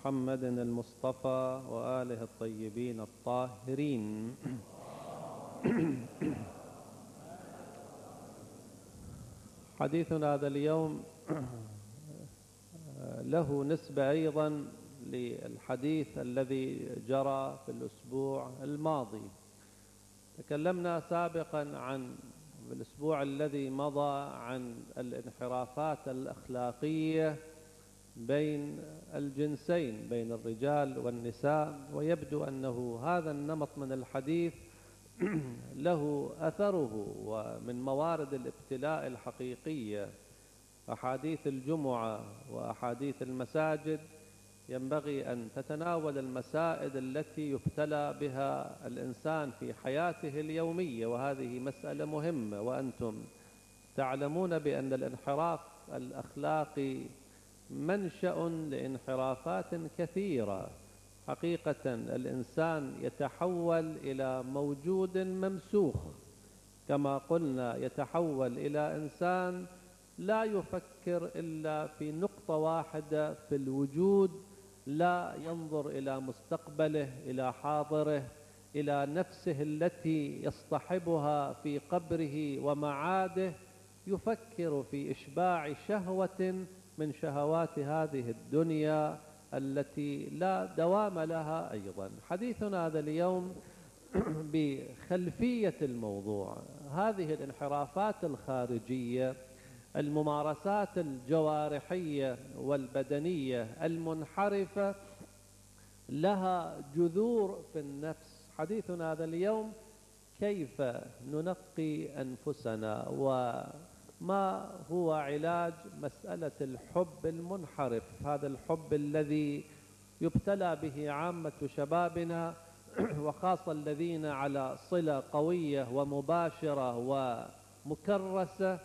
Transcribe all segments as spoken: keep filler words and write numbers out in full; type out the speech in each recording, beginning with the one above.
محمد المصطفى وآله الطيبين الطاهرين. حديثنا هذا اليوم له نسبة أيضا للحديث الذي جرى في الأسبوع الماضي. تكلمنا سابقا عن في الأسبوع الذي مضى عن الانحرافات الأخلاقية بين الجنسين، بين الرجال والنساء، ويبدو أنه هذا النمط من الحديث له أثره، ومن موارد الابتلاء الحقيقية أحاديث الجمعة وأحاديث المساجد ينبغي أن تتناول المسائل التي يبتلى بها الإنسان في حياته اليومية، وهذه مسألة مهمة. وأنتم تعلمون بأن الانحراف الأخلاقي منشأ لانحرافات كثيرة. حقيقة الإنسان يتحول إلى موجود ممسوخ، كما قلنا يتحول إلى إنسان لا يفكر إلا في نقطة واحدة في الوجود، لا ينظر إلى مستقبله، إلى حاضره، إلى نفسه التي يصطحبها في قبره ومعاده، يفكر في إشباع شهوة من شهوات هذه الدنيا التي لا دوام لها أيضا. حديثنا هذا اليوم بخلفية الموضوع، هذه الانحرافات الخارجية، الممارسات الجوارحية والبدنية المنحرفة لها جذور في النفس. حديثنا هذا اليوم كيف ننقي أنفسنا، وما هو علاج مسألة الحب المنحرف، هذا الحب الذي يبتلى به عامة شبابنا، وخاصة الذين على صلة قوية ومباشرة ومكرسة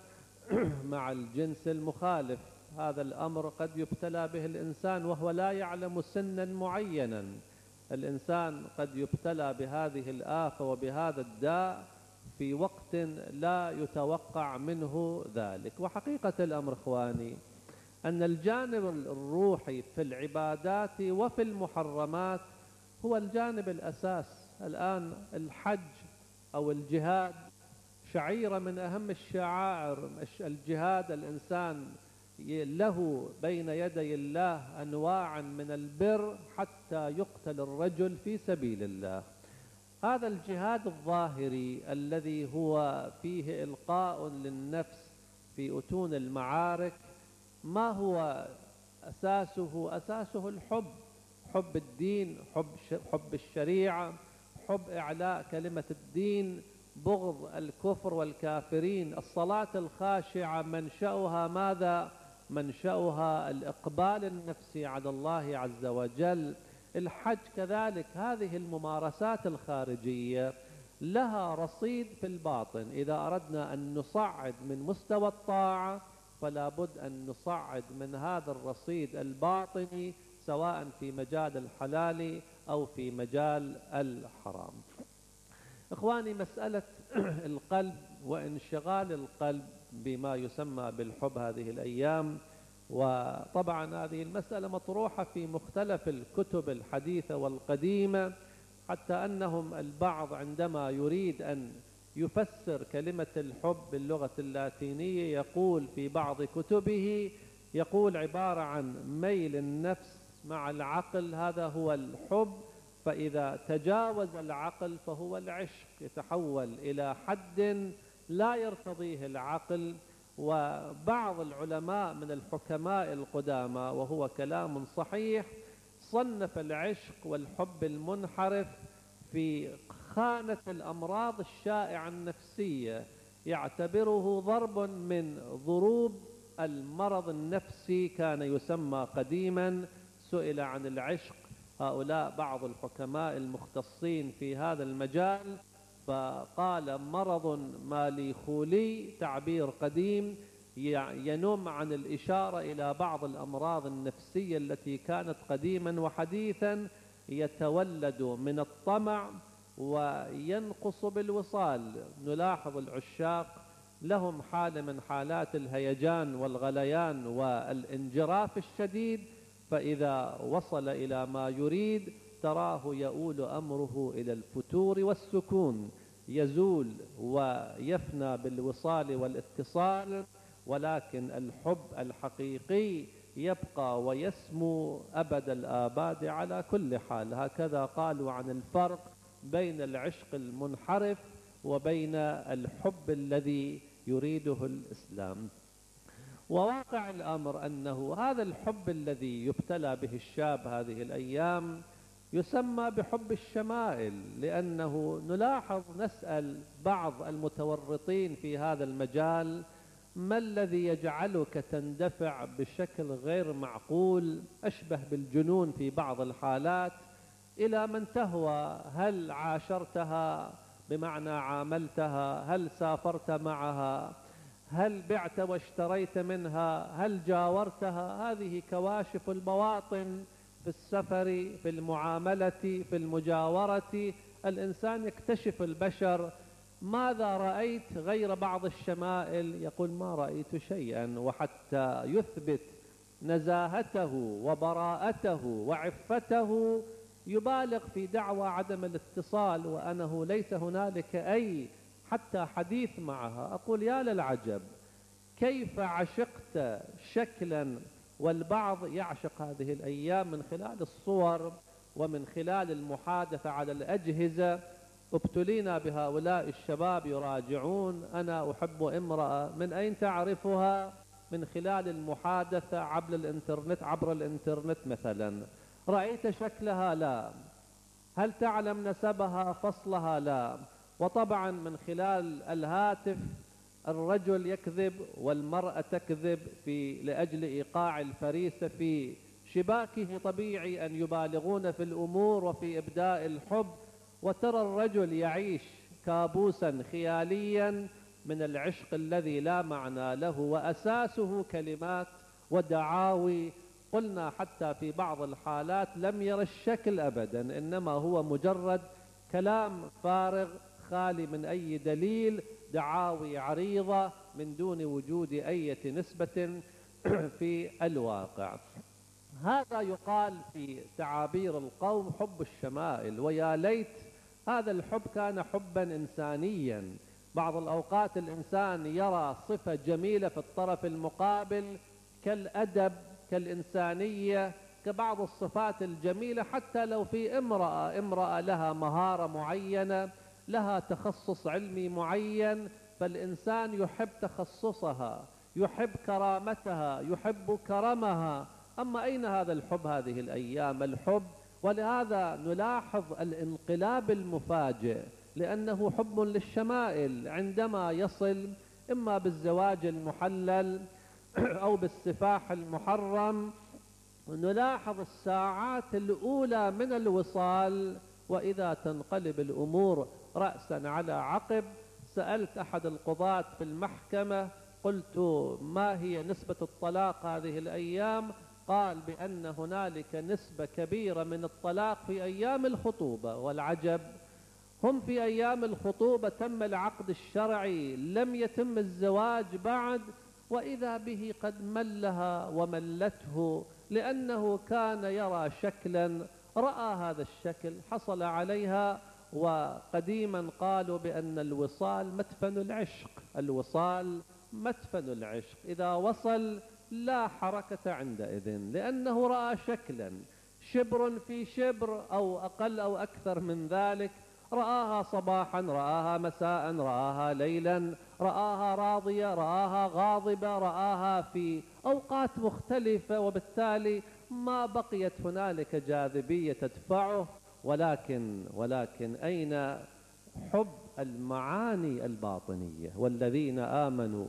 مع الجنس المخالف. هذا الأمر قد يبتلى به الإنسان وهو لا يعلم سنا معينا. الإنسان قد يبتلى بهذه الآفة وبهذا الداء في وقت لا يتوقع منه ذلك. وحقيقة الأمر إخواني أن الجانب الروحي في العبادات وفي المحرمات هو الجانب الأساس. الآن الحج أو الجهاد شعيرة من أهم الشعائر. الجهاد الإنسان له بين يدي الله أنواع من البر حتى يقتل الرجل في سبيل الله. هذا الجهاد الظاهري الذي هو فيه إلقاء للنفس في أتون المعارك، ما هو أساسه؟ أساسه الحب، حب الدين، حب حب الشريعة، حب إعلاء كلمة الدين، بغض الكفر والكافرين. الصلاة الخاشعة منشأها ماذا؟ منشأها الإقبال النفسي على الله عز وجل. الحج كذلك. هذه الممارسات الخارجية لها رصيد في الباطن. إذا أردنا أن نصعد من مستوى الطاعة فلا بد أن نصعد من هذا الرصيد الباطني، سواء في مجال الحلال أو في مجال الحرام. إخواني، مسألة القلب وانشغال القلب بما يسمى بالحب هذه الأيام، وطبعا هذه المسألة مطروحة في مختلف الكتب الحديثة والقديمة، حتى أنهم البعض عندما يريد أن يفسر كلمة الحب باللغة اللاتينية يقول في بعض كتبه، يقول عبارة عن ميل النفس مع العقل، هذا هو الحب. فإذا تجاوز العقل فهو العشق، يتحول إلى حد لا يرتضيه العقل. وبعض العلماء من الحكماء القدامى، وهو كلام صحيح، صنف العشق والحب المنحرف في خانة الأمراض الشائعة النفسية، يعتبره ضرب من ضروب المرض النفسي كان يسمى قديما. سئل عن العشق هؤلاء بعض الحكماء المختصين في هذا المجال، فقال مرض ماليخولي، تعبير قديم ينم عن الإشارة إلى بعض الأمراض النفسية التي كانت قديما وحديثا يتولد من الطمع وينقص بالوصال. نلاحظ العشاق لهم حالة من حالات الهيجان والغليان والانجراف الشديد، فإذا وصل إلى ما يريد تراه يؤول أمره إلى الفتور والسكون، يزول ويفنى بالوصال والاتصال، ولكن الحب الحقيقي يبقى ويسمو أبد الآباد على كل حال. هكذا قالوا عن الفرق بين العشق المنحرف وبين الحب الذي يريده الإسلام. وواقع الأمر أنه هذا الحب الذي يبتلى به الشاب هذه الأيام يسمى بحب الشمائل، لأنه نلاحظ نسأل بعض المتورطين في هذا المجال: ما الذي يجعلك تندفع بشكل غير معقول أشبه بالجنون في بعض الحالات إلى من تهوى؟ هل عاشرتها بمعنى عاملتها؟ هل سافرت معها؟ هل بعت واشتريت منها؟ هل جاورتها؟ هذه كواشف البواطن في السفر، في المعاملة، في المجاورة. الإنسان يكتشف البشر: ماذا رأيت غير بعض الشمائل؟ يقول: ما رأيت شيئا. وحتى يثبت نزاهته وبراءته وعفته يبالغ في دعوى عدم الاتصال، وأنه ليس هنالك أي حتى حديث معها. أقول: يا للعجب، كيف عشقت شكلا والبعض يعشق هذه الأيام من خلال الصور ومن خلال المحادثة على الأجهزة. ابتلينا بهؤلاء الشباب يراجعون: أنا أحب امرأة. من أين تعرفها؟ من خلال المحادثة عبر الإنترنت عبر الإنترنت مثلا. رأيت شكلها؟ لا. هل تعلم نسبها فصلها؟ لا. وطبعا من خلال الهاتف الرجل يكذب والمرأة تكذب في لأجل إيقاع الفريسة في شباكه. طبيعي أن يبالغون في الأمور وفي إبداء الحب، وترى الرجل يعيش كابوسا خياليا من العشق الذي لا معنى له، وأساسه كلمات ودعاوي. قلنا حتى في بعض الحالات لم ير الشكل أبدا، إنما هو مجرد كلام فارغ خالي من أي دليل، دعاوي عريضة من دون وجود أي نسبة في الواقع. هذا يقال في تعابير القوم حب الشمائل، ويا ليت هذا الحب كان حبا إنسانيا. بعض الأوقات الإنسان يرى صفة جميلة في الطرف المقابل كالأدب، كالإنسانية، كبعض الصفات الجميلة، حتى لو في امرأة امرأة لها مهارة معينة، لها تخصص علمي معين، فالإنسان يحب تخصصها، يحب كرامتها، يحب كرمها. أما أين هذا الحب هذه الأيام؟ الحب، ولهذا نلاحظ الانقلاب المفاجئ، لأنه حب للشمائل عندما يصل إما بالزواج المحلل أو بالسفاح المحرم. نلاحظ الساعات الأولى من الوصال، وإذا تنقلب الأمور رأسا على عقب. سألت أحد القضاة في المحكمة، قلت: ما هي نسبة الطلاق هذه الأيام؟ قال بأن هنالك نسبة كبيرة من الطلاق في أيام الخطوبة. والعجب، هم في أيام الخطوبة تم العقد الشرعي، لم يتم الزواج بعد، وإذا به قد ملها وملته، لأنه كان يرى شكلا، رأى هذا الشكل، حصل عليها. وقديما قالوا بأن الوصال مدفن العشق، الوصال مدفن العشق، إذا وصل لا حركة عندئذ، لأنه رأى شكلا شبر في شبر أو أقل أو أكثر من ذلك. رآها صباحا، رآها مساء، رآها ليلا، رآها راضية، رآها غاضبة، رآها في أوقات مختلفة، وبالتالي ما بقيت هنالك جاذبية تدفعه. ولكن ولكن أين حب المعاني الباطنية؟ والذين آمنوا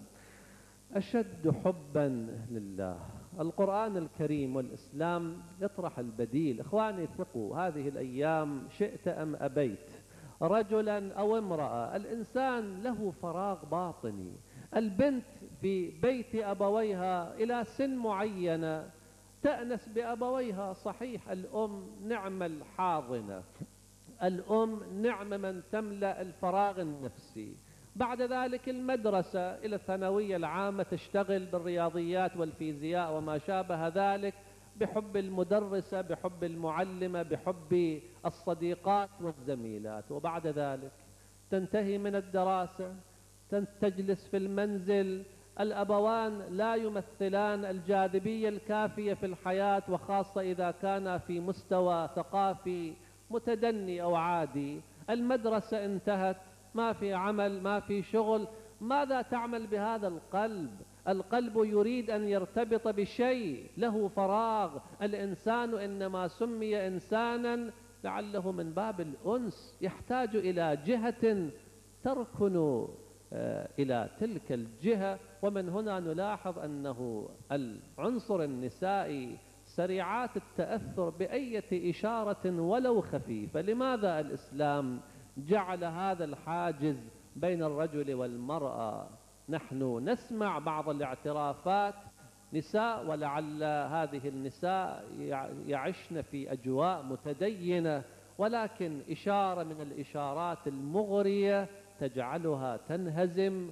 أشد حبا لله. القرآن الكريم والإسلام يطرح البديل. إخواني ثقوا، هذه الأيام شئت أم أبيت، رجلا أو امرأة، الإنسان له فراغ باطني. البنت في بيت أبويها إلى سن معينة تأنس بأبويها، صحيح الأم نعم الحاضنة، الأم نعم من تملأ الفراغ النفسي. بعد ذلك المدرسة إلى الثانوية العامة، تشتغل بالرياضيات والفيزياء وما شابه ذلك. بحب المدرسة، بحب المعلمة، بحب الصديقات والزميلات، وبعد ذلك تنتهي من الدراسة، تجلس في المنزل، الأبوان لا يمثلان الجاذبية الكافية في الحياة، وخاصة إذا كان في مستوى ثقافي متدني أو عادي. المدرسة انتهت، ما في عمل، ما في شغل. ماذا تعمل بهذا القلب؟ القلب يريد أن يرتبط بشيء، له فراغ. الإنسان إنما سمي إنسانا لعله من باب الأنس، يحتاج إلى جهة تركن إلى تلك الجهة. ومن هنا نلاحظ أنه العنصر النسائي سريعات التأثر بأية إشارة ولو خفيفة. لماذا الإسلام جعل هذا الحاجز بين الرجل والمرأة؟ نحن نسمع بعض الاعترافات نساء، ولعل هذه النساء يعشن في أجواء متدينة، ولكن إشارة من الإشارات المغرية تجعلها تنهزم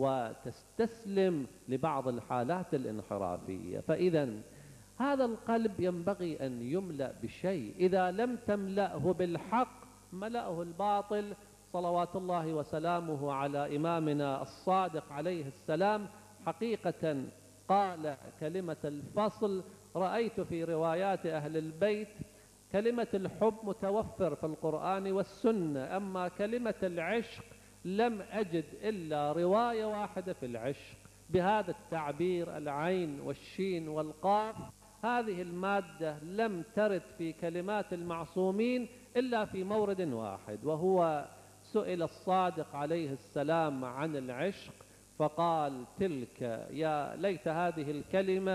وتستسلم لبعض الحالات الانحرافية. فإذا هذا القلب ينبغي أن يملأ بشيء، إذا لم تملأه بالحق ملأه الباطل. صلوات الله وسلامه على إمامنا الصادق عليه السلام، حقيقة قال كلمة الفصل. رأيت في روايات أهل البيت كلمة الحب متوفر في القرآن والسنة، أما كلمة العشق لم أجد إلا رواية واحدة في العشق بهذا التعبير، العين والشين والقاف. هذه المادة لم ترد في كلمات المعصومين إلا في مورد واحد، وهو سئل الصادق عليه السلام عن العشق فقال تلك، يا ليت هذه الكلمة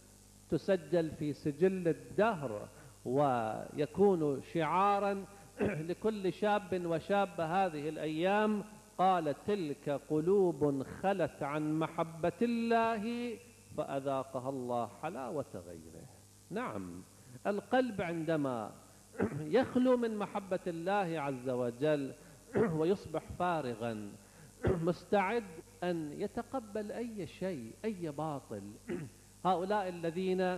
تسجل في سجل الدهر ويكون شعارا لكل شاب وشابة هذه الأيام. قال تلك قلوب خلت عن محبة الله فأذاقها الله حلاوة غيره. نعم، القلب عندما يخلو من محبة الله عز وجل ويصبح فارغا مستعد أن يتقبل أي شيء، أي باطل. هؤلاء الذين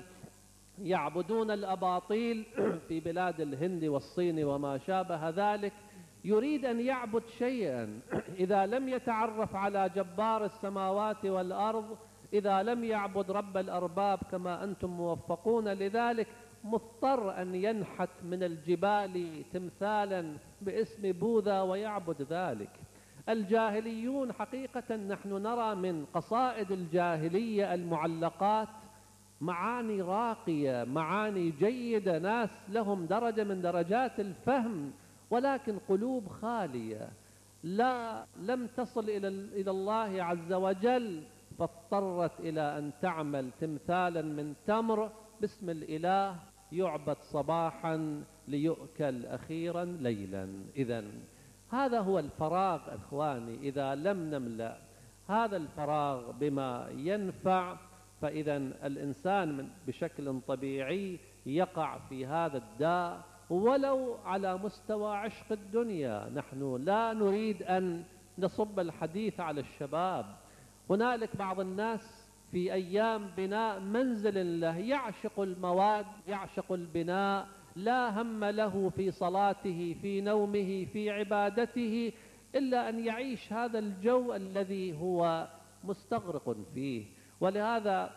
يعبدون الأباطيل في بلاد الهند والصين وما شابه ذلك، يريد أن يعبد شيئا، إذا لم يتعرف على جبار السماوات والأرض، إذا لم يعبد رب الأرباب كما أنتم موفقون لذلك، مضطر أن ينحت من الجبال تمثالا باسم بوذا ويعبد ذلك. الجاهليون حقيقة نحن نرى من قصائد الجاهلية المعلقات معاني راقية، معاني جيدة، ناس لهم درجة من درجات الفهم، ولكن قلوب خالية، لا لم تصل إلى إلى الله عز وجل، فاضطرت إلى أن تعمل تمثالا من تمر باسم الإله يعبد صباحا ليؤكل أخيرا ليلا. إذن هذا هو الفراغ إخواني، إذا لم نملأ هذا الفراغ بما ينفع فإذا الإنسان بشكل طبيعي يقع في هذا الداء، ولو على مستوى عشق الدنيا. نحن لا نريد أن نصب الحديث على الشباب. هنالك بعض الناس في أيام بناء منزل له يعشق المواد، يعشق البناء، لا هم له في صلاته، في نومه، في عبادته، إلا أن يعيش هذا الجو الذي هو مستغرق فيه. ولهذا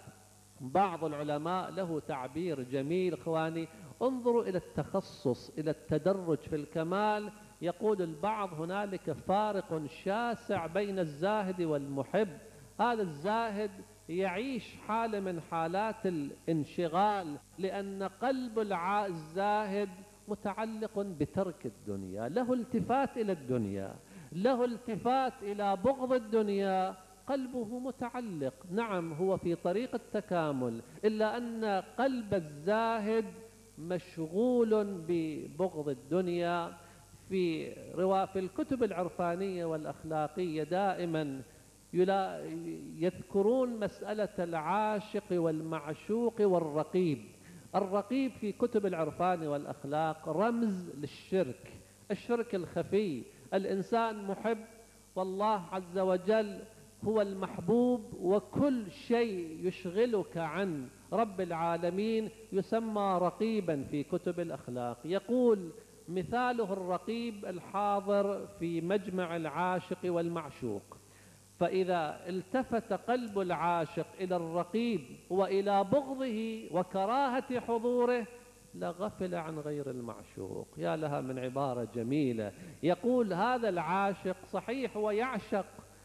بعض العلماء له تعبير جميل إخواني، انظروا إلى التخصص، إلى التدرج في الكمال. يقول البعض هنالك فارق شاسع بين الزاهد والمحب. هذا الزاهد يعيش حالة من حالات الانشغال، لأن قلب الزاهد متعلق بترك الدنيا، له التفات إلى الدنيا، له التفات إلى بغض الدنيا، قلبه متعلق. نعم هو في طريق التكامل، إلا أن قلب الزاهد مشغول ببغض الدنيا. في روا في الكتب العرفانية والأخلاقية دائما يذكرون مسألة العاشق والمعشوق والرقيب. الرقيب في كتب العرفان والأخلاق رمز للشرك، الشرك الخفي. الإنسان محب والله عز وجل هو المحبوب، وكل شيء يشغلك عن رب العالمين يسمى رقيبا في كتب الأخلاق. يقول مثاله الرقيب الحاضر في مجمع العاشق والمعشوق، فإذا التفت قلب العاشق إلى الرقيب وإلى بغضه وكراهة حضوره لغفل عن غير المعشوق. يا لها من عبارة جميلة. يقول هذا العاشق صحيح ويعشق،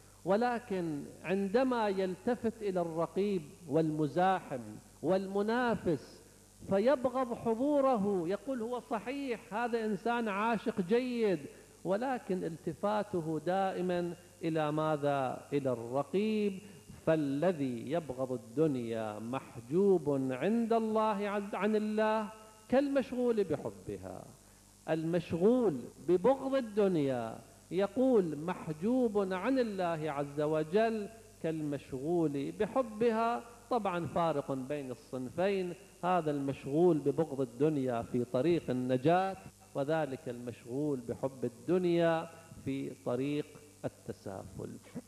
ولكن عندما يلتفت إلى الرقيب والمزاحم والمنافس فيبغض حضوره، يقول هو صحيح هذا إنسان عاشق جيد، ولكن التفاته دائما إلى ماذا؟ إلى الرقيب. فالذي يبغض الدنيا محجوب عند الله عز عن الله كالمشغول بحبها. المشغول ببغض الدنيا يقول محجوب عن الله عز وجل كالمشغول بحبها. طبعا فارق بين الصنفين، هذا المشغول ببغض الدنيا في طريق النجاة، وذلك المشغول بحب الدنيا في طريق التسافل.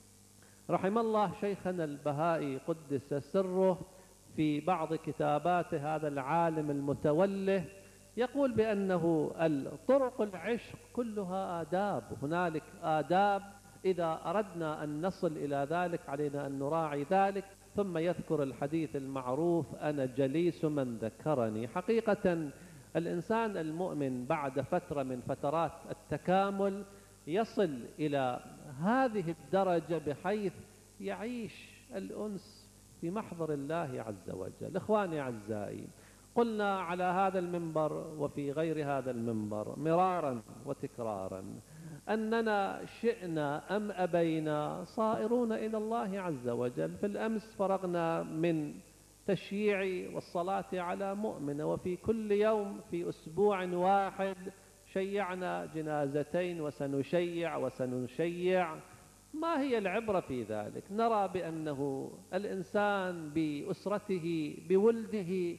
رحم الله شيخنا البهائي قدس سره في بعض كتاباته هذا العالم المتوله يقول بأنه طرق العشق كلها آداب. هنالك آداب إذا أردنا أن نصل إلى ذلك علينا أن نراعي ذلك. ثم يذكر الحديث المعروف أنا جليس من ذكرني. حقيقة الإنسان المؤمن بعد فترة من فترات التكامل يصل إلى هذه الدرجة بحيث يعيش الأنس في محضر الله عز وجل. إخواني أعزائي، قلنا على هذا المنبر وفي غير هذا المنبر مرارا وتكرارا أننا شئنا أم أبينا صائرون إلى الله عز وجل. في الأمس فرغنا من تشييع والصلاة على مؤمن، وفي كل يوم في أسبوع واحد شيعنا جنازتين وسنشيع وسنشيع. ما هي العبرة في ذلك؟ نرى بأنه الإنسان بأسرته بولده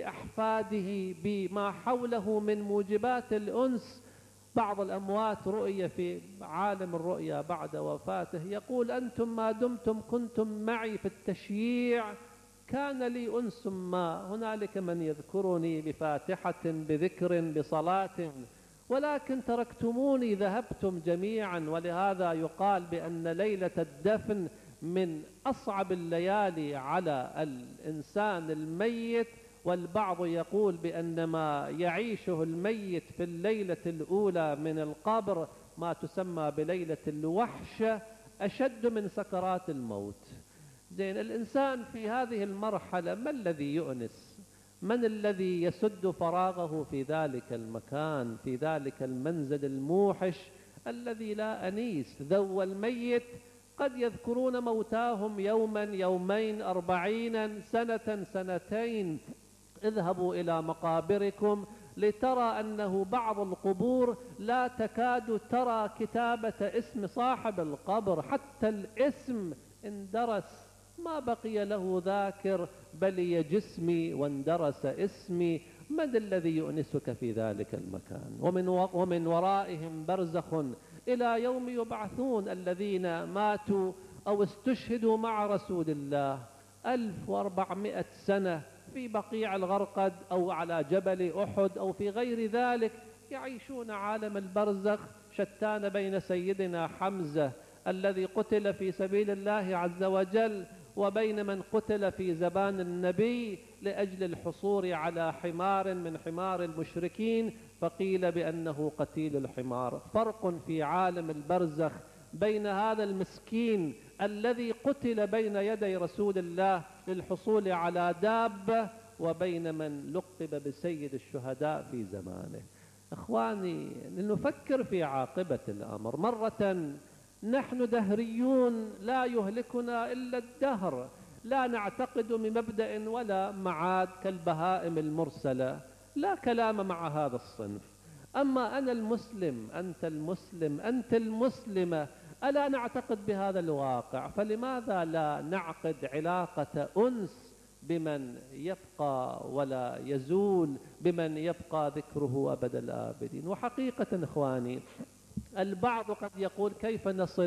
بأحفاده بما حوله من موجبات الأنس. بعض الأموات رؤية في عالم الرؤيا بعد وفاته يقول أنتم ما دمتم كنتم معي في التشييع كان لي أنس ما. هنالك من يذكرني بفاتحة بذكر بصلاة، ولكن تركتموني ذهبتم جميعا. ولهذا يقال بأن ليلة الدفن من أصعب الليالي على الإنسان الميت، والبعض يقول بأن ما يعيشه الميت في الليلة الأولى من القبر ما تسمى بليلة الوحشة أشد من سكرات الموت. زين، الإنسان في هذه المرحلة ما الذي يؤنس؟ من الذي يسد فراغه في ذلك المكان، في ذلك المنزل الموحش الذي لا أنيس؟ ذو الميت قد يذكرون موتاهم يوما يومين أربعين سنة سنتين. اذهبوا إلى مقابركم لترى أنه بعض القبور لا تكاد ترى كتابة اسم صاحب القبر، حتى الاسم اندرس ما بقي له ذاكر، بلي جسمي واندرس اسمي. من الذي يؤنسك في ذلك المكان؟ ومن, ومن ورائهم برزخ إلى يوم يبعثون. الذين ماتوا أو استشهدوا مع رسول الله ألف وأربعمائة سنة في بقيع الغرقد أو على جبل أحد أو في غير ذلك يعيشون عالم البرزخ. شتان بين سيدنا حمزة الذي قتل في سبيل الله عز وجل وبين من قتل في زمان النبي لأجل الحصول على حمار من حمار المشركين فقيل بأنه قتيل الحمار. فرق في عالم البرزخ بين هذا المسكين الذي قتل بين يدي رسول الله للحصول على دابة وبين من لقب بسيد الشهداء في زمانه. إخواني، لنفكر في عاقبة الأمر. مرة نحن دهريون لا يهلكنا إلا الدهر، لا نعتقد من مبدأ ولا معاد كالبهائم المرسلة، لا كلام مع هذا الصنف. أما أنا المسلم، أنت المسلم، أنت المسلمة، ألا نعتقد بهذا الواقع؟ فلماذا لا نعقد علاقة أنس بمن يبقى ولا يزول، بمن يبقى ذكره أبد الآبدين؟ وحقيقة إخواني، البعض قد يقول كيف نصل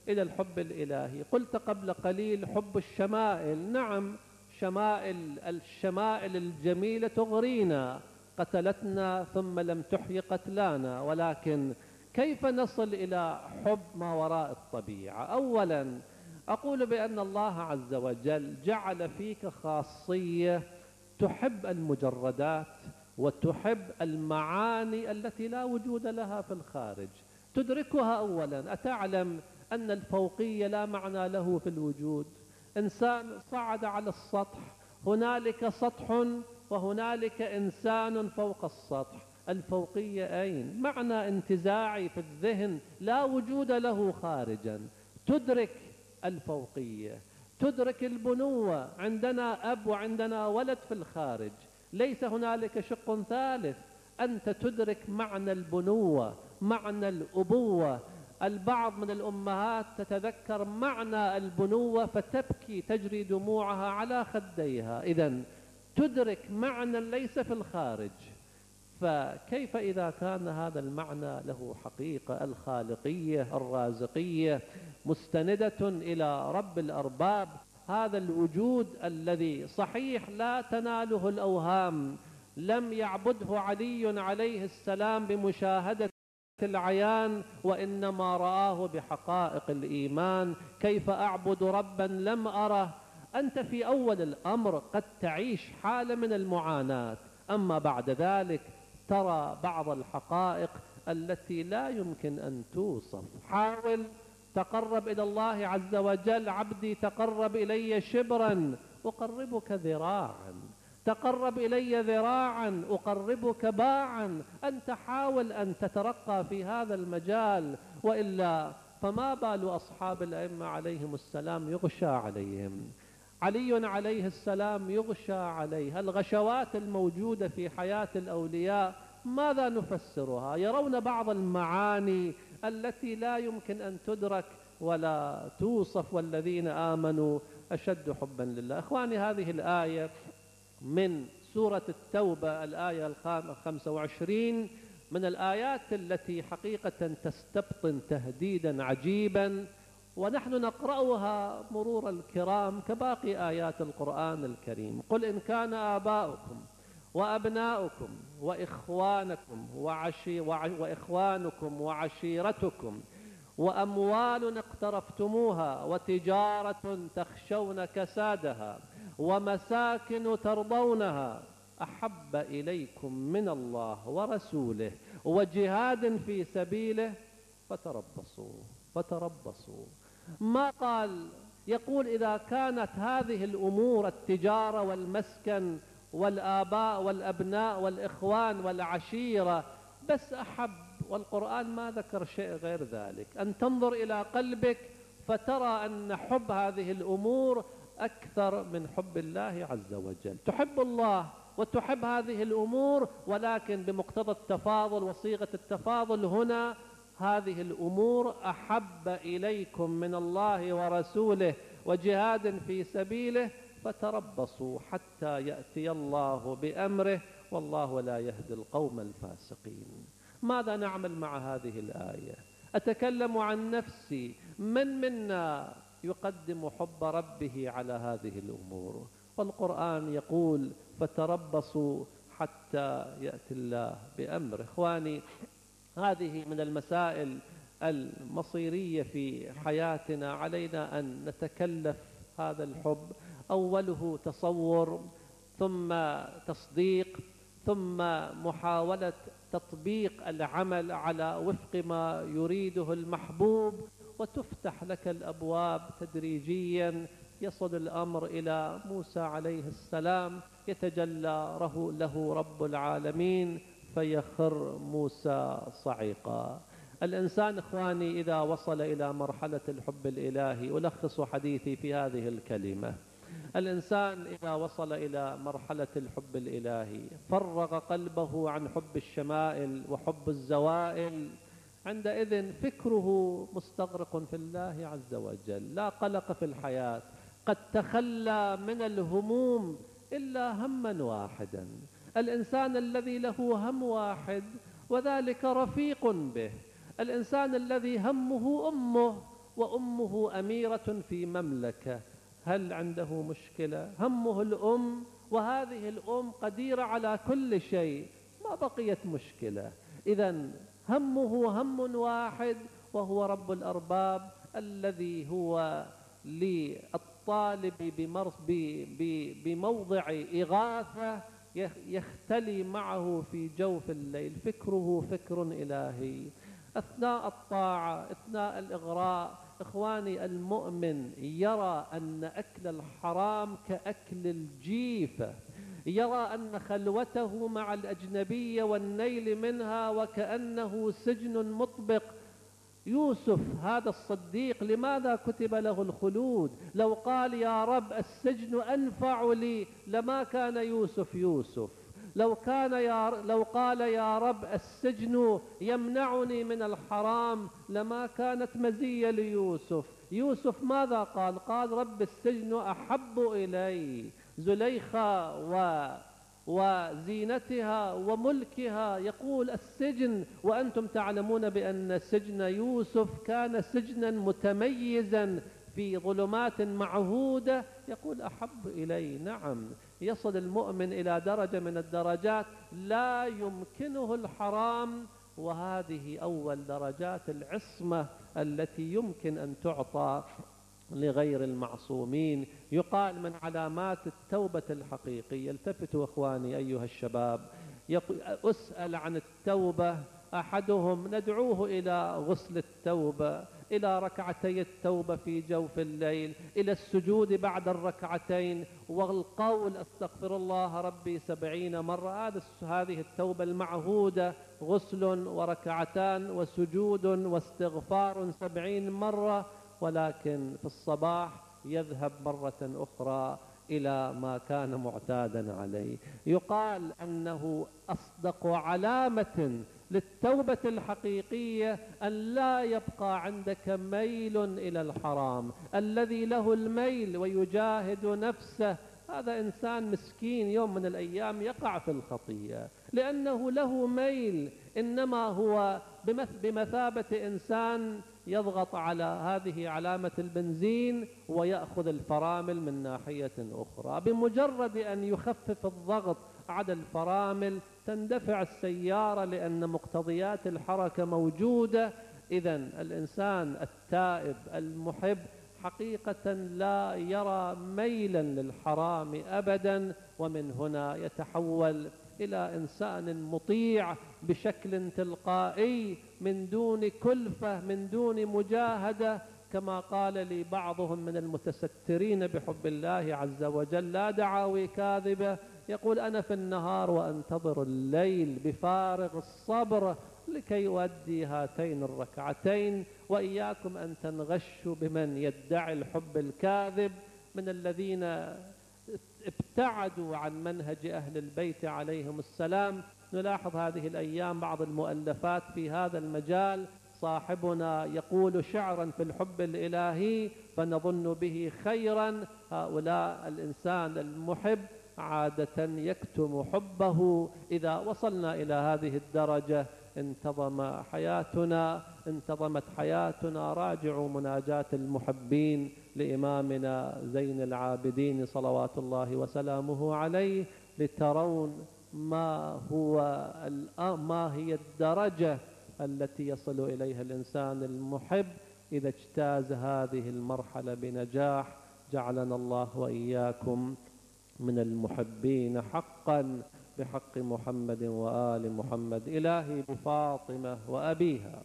إلى الحب الإلهي. قلت قبل قليل حب الشمائل، نعم، شمائل الشمائل الجميلة تغرينا، قتلتنا ثم لم تحيي قتلانا، ولكن كيف نصل إلى حب ما وراء الطبيعة؟ أولا أقول بأن الله عز وجل جعل فيك خاصية تحب المجردات وتحب المعاني التي لا وجود لها في الخارج، تدركها. أولا أتعلم أن الفوقية لا معنى له في الوجود؟ إنسان صعد على السطح، هنالك سطح وهنالك إنسان فوق السطح، الفوقية أين؟ معنى انتزاعي في الذهن لا وجود له خارجا. تدرك الفوقية، تدرك البنوة، عندنا أب وعندنا ولد في الخارج، ليس هنالك شق ثالث. أنت تدرك معنى البنوة، معنى الأبوة. البعض من الأمهات تتذكر معنى البنوة فتبكي، تجري دموعها على خديها. إذن تدرك معنى ليس في الخارج، فكيف إذا كان هذا المعنى له حقيقة الخالقية الرازقية مستندة إلى رب الأرباب، هذا الوجود الذي صحيح لا تناله الأوهام، لم يعبده علي عليه السلام بمشاهدة العيان، وإنما رآه بحقائق الإيمان. كيف أعبد ربا لم أره؟ أنت في أول الأمر قد تعيش حالة من المعاناة، أما بعد ذلك ترى بعض الحقائق التي لا يمكن أن توصف. حاول تقرب إلى الله عز وجل، عبدي تقرب إلي شبرا أقربك ذراعا، تقرب إلي ذراعا أقربك باعا. أنت حاول أن تترقى في هذا المجال، وإلا فما بال أصحاب الأئمة عليهم السلام يغشى عليهم؟ علي عليه السلام يغشى عليه. الغشوات الموجودة في حياة الأولياء ماذا نفسرها؟ يرون بعض المعاني التي لا يمكن أن تدرك ولا توصف، والذين آمنوا أشد حبا لله. أخواني، هذه الآية من سورة التوبة، الآية الخامسة وعشرين، من الآيات التي حقيقة تستبطن تهديدا عجيبا، ونحن نقرأها مرور الكرام كباقي آيات القرآن الكريم. قل إن كان آباؤكم وأبناؤكم وإخوانكم وعشي وإخوانكم وعشيرتكم وأموال اقترفتموها وتجارة تخشون كسادها ومساكن ترضونها أحب إليكم من الله ورسوله وجهاد في سبيله فتربصوا فتربصوا. ما قال، يقول إذا كانت هذه الأمور التجارة والمسكن والآباء والأبناء والإخوان والعشيرة بس أحب، والقرآن ما ذكر شيء غير ذلك. أن تنظر إلى قلبك فترى أن حب هذه الأمور أكثر من حب الله عز وجل. تحب الله وتحب هذه الأمور، ولكن بمقتضى التفاضل وصيغة التفاضل هنا، هذه الأمور أحب إليكم من الله ورسوله وجهاد في سبيله فتربصوا حتى يأتي الله بأمره والله لا يهدي القوم الفاسقين. ماذا نعمل مع هذه الآية؟ أتكلم عن نفسي، من منا يقدم حب ربه على هذه الأمور؟ والقرآن يقول فتربصوا حتى يأتي الله بأمره. إخواني، هذه من المسائل المصيرية في حياتنا، علينا أن نتكلف هذا الحب. أوله تصور، ثم تصديق، ثم محاولة تطبيق العمل على وفق ما يريده المحبوب، وتفتح لك الأبواب تدريجيا. يصل الأمر إلى موسى عليه السلام، يتجلى له رب العالمين فيخر موسى صعيقا. الإنسان إخواني إذا وصل إلى مرحلة الحب الإلهي، ألخص حديثي في هذه الكلمة، الإنسان إذا وصل إلى مرحلة الحب الإلهي فرغ قلبه عن حب الشمائل وحب الزوائل، عندئذ فكره مستغرق في الله عز وجل، لا قلق في الحياة. قد تخلى من الهموم إلا هما واحدا. الإنسان الذي له هم واحد وذلك رفيق به، الإنسان الذي همه أمه وأمه أميرة في مملكة، هل عنده مشكلة؟ همه الأم، وهذه الأم قديرة على كل شيء، ما بقيت مشكلة. إذن همه هم واحد، وهو رب الأرباب الذي هو للطالب بموضع إغاثة يختلي معه في جوف الليل، فكره فكر إلهي أثناء الطاعة، أثناء الإغراء. إخواني، المؤمن يرى أن أكل الحرام كأكل الجيفة، يرى أن خلوته مع الأجنبية والنيل منها وكأنه سجن مطبق. يوسف هذا الصديق لماذا كتب له الخلود؟ لو قال يا رب السجن أنفع لي لما كان يوسف يوسف. لو كان يا لو قال يا رب السجن يمنعني من الحرام لما كانت مزية ليوسف. يوسف ماذا قال؟ قال رب السجن أحب إلي. زليخة و وزينتها وملكها يقول السجن، وأنتم تعلمون بأن سجن يوسف كان سجنا متميزا في ظلمات معهودة، يقول أحب إلي. نعم، يصل المؤمن إلى درجة من الدرجات لا يمكنه الحرام، وهذه أول درجات العصمة التي يمكن أن تعطى لغير المعصومين. يقال من علامات التوبة الحقيقية، التفتوا إخواني أيها الشباب، أسأل عن التوبة أحدهم ندعوه إلى غسل التوبة، إلى ركعتي التوبة في جوف الليل، إلى السجود بعد الركعتين، والقول أستغفر الله ربي سبعين مرة. هذه التوبة المعهودة، غسل وركعتان وسجود واستغفار سبعين مرة. ولكن في الصباح يذهب مرة أخرى إلى ما كان معتادا عليه. يقال أنه أصدق علامة للتوبة الحقيقية أن لا يبقى عندك ميل إلى الحرام. الذي له الميل ويجاهد نفسه هذا إنسان مسكين يوم من الأيام يقع في الخطية لأنه له ميل، إنما هو بمثابة إنسان يضغط على هذه علامة البنزين ويأخذ الفرامل من ناحية أخرى. بمجرد أن يخفف الضغط على الفرامل تندفع السيارة لأن مقتضيات الحركة موجودة. إذن الإنسان التائب المحب حقيقة لا يرى ميلا للحرام أبدا، ومن هنا يتحول إلى إنسان مطيع بشكل تلقائي من دون كلفة، من دون مجاهدة. كما قال لي بعضهم من المتسترين بحب الله عز وجل، لا دعاوي كاذبة، يقول أنا في النهار وأنتظر الليل بفارغ الصبر لكي أؤدي هاتين الركعتين. وإياكم أن تنغشوا بمن يدعي الحب الكاذب من الذين ابتعدوا عن منهج أهل البيت عليهم السلام. نلاحظ هذه الأيام بعض المؤلفات في هذا المجال، صاحبنا يقول شعرا في الحب الإلهي فنظن به خيرا. هؤلاء الإنسان المحب عادة يكتم حبه. إذا وصلنا إلى هذه الدرجة انتظم حياتنا انتظمت حياتنا. راجعوا مناجاة المحبين لإمامنا زين العابدين صلوات الله وسلامه عليه لترون ما هو ما هي الدرجة التي يصل إليها الإنسان المحب إذا اجتاز هذه المرحلة بنجاح. جعلنا الله وإياكم من المحبين حقا بحق محمد وآل محمد. إلهي بفاطمة وأبيها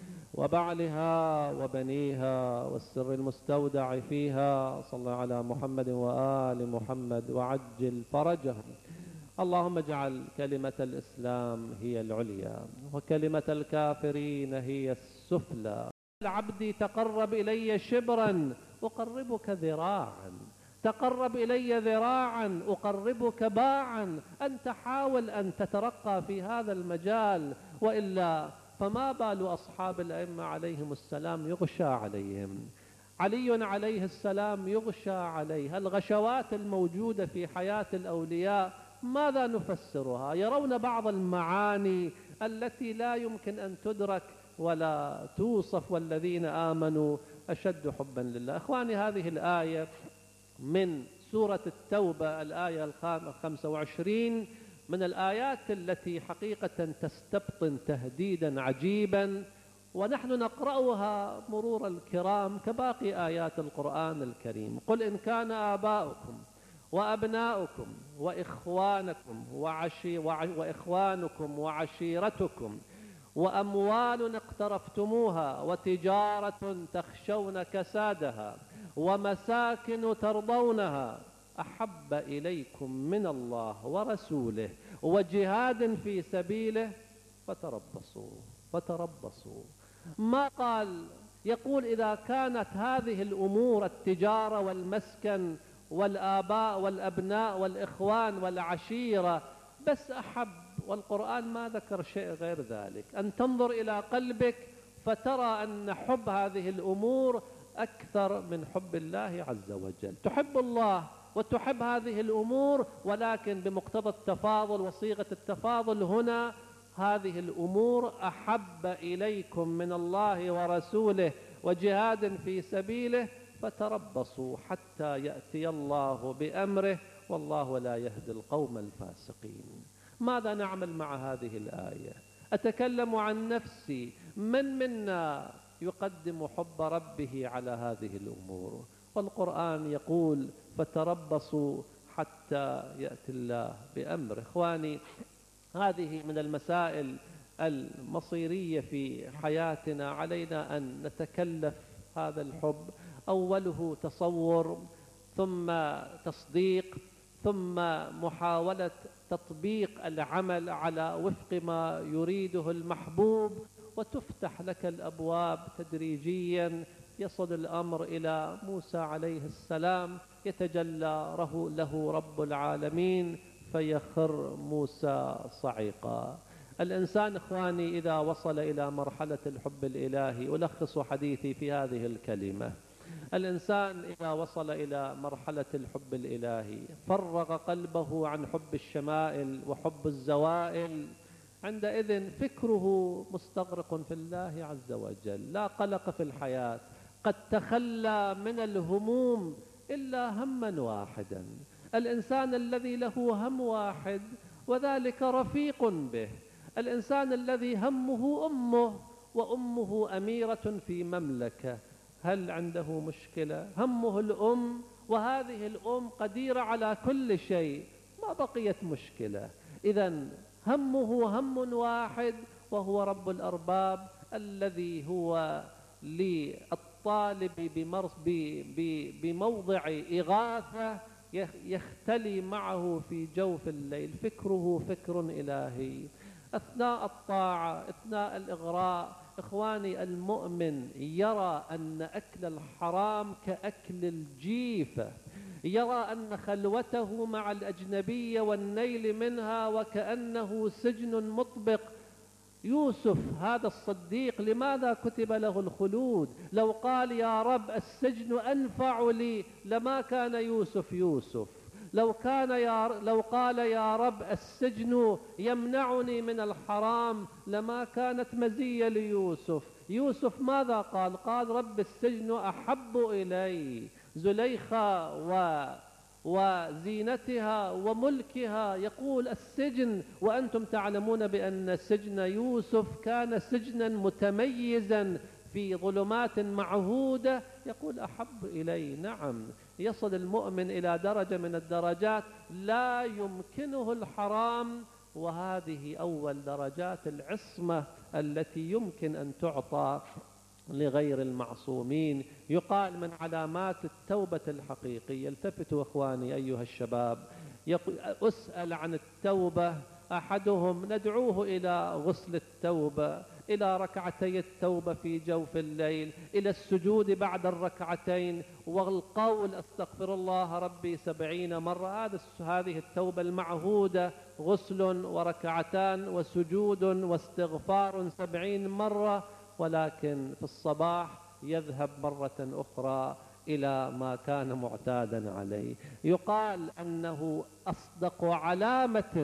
وبعلها وبنيها والسر المستودع فيها، صل على محمد وآل محمد وعجل فرجهم. اللهم اجعل كلمة الإسلام هي العليا وكلمة الكافرين هي السفلى. العبد تقرب إلي شبرا أقربك ذراعا، تقرب إلي ذراعا أقربك باعا. أنت حاول أن تترقى في هذا المجال، وإلا فما بال أصحاب الأئمة عليهم السلام يغشى عليهم. علي عليه السلام يغشى عليه. الغشوات الموجودة في حياة الأولياء ماذا نفسرها؟ يرون بعض المعاني التي لا يمكن أن تدرك، ولا توصف والذين آمنوا أشد حبا لله. إخواني، هذه الآية من سورة التوبة، الآية الخامسة والعشرين، من الآيات التي حقيقة تستبطن تهديدا عجيبا، ونحن نقرأها مرور الكرام كباقي آيات القرآن الكريم. قل إن كان آباؤكم وأبناؤكم وإخوانكم وعشي وإخوانكم وعشيرتكم وأموال اقترفتموها وتجارة تخشون كسادها ومساكن ترضونها أحب إليكم من الله ورسوله وجهاد في سبيله فتربصوا فتربصوا. ما قال، يقول إذا كانت هذه الأمور التجارة والمسكن والآباء والأبناء والإخوان والعشيرة بس أحب، والقرآن ما ذكر شيء غير ذلك. أن تنظر إلى قلبك فترى أن حب هذه الأمور أكثر من حب الله عز وجل. تحب الله وتحب هذه الأمور، ولكن بمقتضى التفاضل وصيغة التفاضل هنا، هذه الأمور أحب إليكم من الله ورسوله وجهاد في سبيله فتربصوا حتى يأتي الله بأمره والله لا يهدي القوم الفاسقين. ماذا نعمل مع هذه الآية؟ أتكلم عن نفسي، من منا يقدم حب ربه على هذه الأمور؟ والقرآن يقول فتربصوا حتى يأتي الله بأمره. إخواني، هذه من المسائل المصيرية في حياتنا، علينا أن نتكلف هذا الحب. أوله تصور، ثم تصديق، ثم محاولة تطبيق العمل على وفق ما يريده المحبوب، وتفتح لك الأبواب تدريجيا. يصل الأمر إلى موسى عليه السلام، يتجلى له رب العالمين فيخر موسى صعيقا. الإنسان إخواني إذا وصل إلى مرحلة الحب الإلهي، ألخص حديثي في هذه الكلمة، الإنسان إذا وصل إلى مرحلة الحب الإلهي فرغ قلبه عن حب الشمائل وحب الزوائل، عندئذ فكره مستغرق في الله عز وجل، لا قلق في الحياة، قد تخلى من الهموم إلا هما واحدا. الإنسان الذي له هم واحد وذلك رفيق به، الإنسان الذي همه أمه وأمه أميرة في مملكة، هل عنده مشكلة؟ همه الأم، وهذه الأم قديرة على كل شيء، ما بقيت مشكلة. إذن همه هم واحد، وهو رب الأرباب الذي هو للطالب بموضع إغاثة يختلي معه في جوف الليل، فكره فكر إلهي. أثناء الطاعة، أثناء الإغراء، إخواني، المؤمن يرى أن أكل الحرام كأكل الجيفة، يرى أن خلوته مع الأجنبية والنيل منها وكأنه سجن مطبق. يوسف هذا الصديق لماذا كتب له الخلود؟ لو قال يا رب السجن أنفع لي لما كان يوسف يوسف. لو كان يا لو قال يا رب السجن يمنعني من الحرام لما كانت مزية ليوسف. يوسف ماذا قال؟ قال رب السجن أحب إلي. زليخة و وزينتها وملكها يقول السجن، وأنتم تعلمون بأن سجن يوسف كان سجنا متميزا في ظلمات معهودة، يقول أحب إلي. نعم، يصل المؤمن إلى درجة من الدرجات لا يمكنه الحرام، وهذه أول درجات العصمة التي يمكن أن تعطى لغير المعصومين. يقال من علامات التوبة الحقيقية، التفتوا إخواني أيها الشباب، أسأل عن التوبة أحدهم ندعوه إلى غسل التوبة، إلى ركعتي التوبة في جوف الليل، إلى السجود بعد الركعتين، والقول أستغفر الله ربي سبعين مرة. هذه التوبة المعهودة، غسل وركعتان وسجود واستغفار سبعين مرة. ولكن في الصباح يذهب مرة أخرى إلى ما كان معتادا عليه. يقال أنه أصدق علامة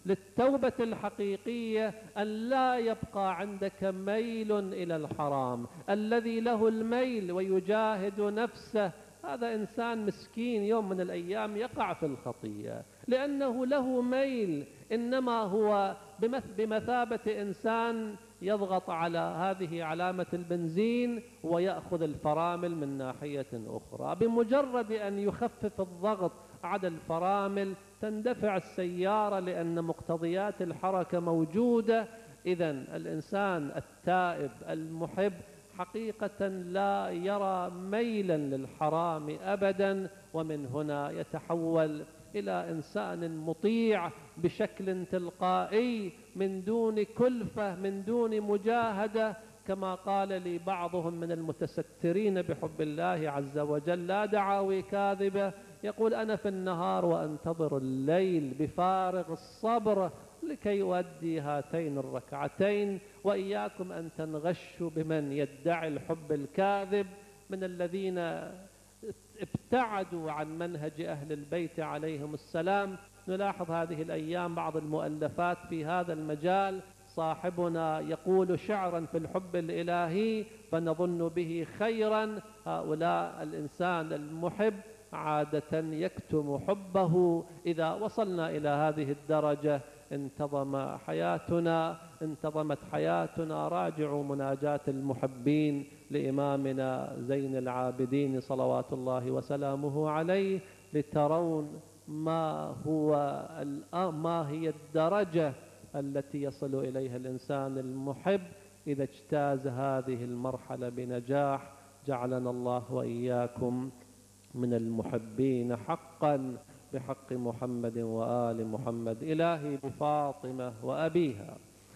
للتوبة الحقيقية أن لا يبقى عندك ميل إلى الحرام. الذي له الميل ويجاهد نفسه هذا إنسان مسكين يوم من الأيام يقع في الخطية لأنه له ميل، إنما هو بمثابة إنسان يضغط على هذه علامة البنزين ويأخذ الفرامل من ناحية أخرى. بمجرد أن يخفف الضغط على الفرامل تندفع السيارة لأن مقتضيات الحركة موجودة. إذن الإنسان التائب المحب حقيقة لا يرى ميلا للحرام أبدا، ومن هنا يتحول إلى إنسان مطيع بشكل تلقائي من دون كلفة، من دون مجاهدة. كما قال لي بعضهم من المتسترين بحب الله عز وجل، لا دعاوي كاذبة، يقول أنا في النهار وأنتظر الليل بفارغ الصبر لكي يؤدي هاتين الركعتين. وإياكم أن تنغشوا بمن يدعي الحب الكاذب من الذين ابتعدوا عن منهج أهل البيت عليهم السلام. نلاحظ هذه الأيام بعض المؤلفات في هذا المجال، صاحبنا يقول شعرا في الحب الإلهي فنظن به خيرا. هؤلاء الإنسان المحب عادة يكتم حبه. إذا وصلنا إلى هذه الدرجة انتظم حياتنا انتظمت حياتنا. راجعوا مناجاة المحبين لإمامنا زين العابدين صلوات الله وسلامه عليه لترون ما هو ما هي الدرجة التي يصل إليها الإنسان المحب إذا اجتاز هذه المرحلة بنجاح. جعلنا الله وإياكم من المحبين حقا بحق محمد وآل محمد. إلهي بفاطمة وأبيها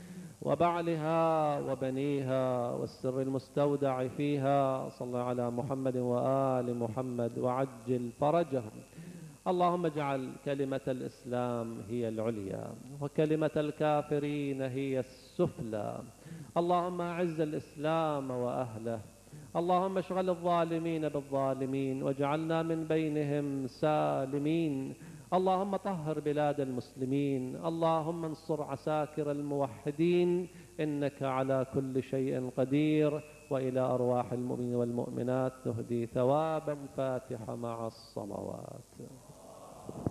وبعلها وبنيها والسر المستودع فيها صل على محمد وآل محمد وعجل فرجهم. اللهم اجعل كلمة الإسلام هي العليا وكلمة الكافرين هي السفلى. اللهم أعز الإسلام وأهله. اللهم اشغل الظالمين بالظالمين واجعلنا من بينهم سالمين. اللهم طهر بلاد المسلمين. اللهم انصر عساكر الموحدين إنك على كل شيء قدير. وإلى أرواح المؤمنين والمؤمنات نهدي ثوابا فاتحة مع الصلوات.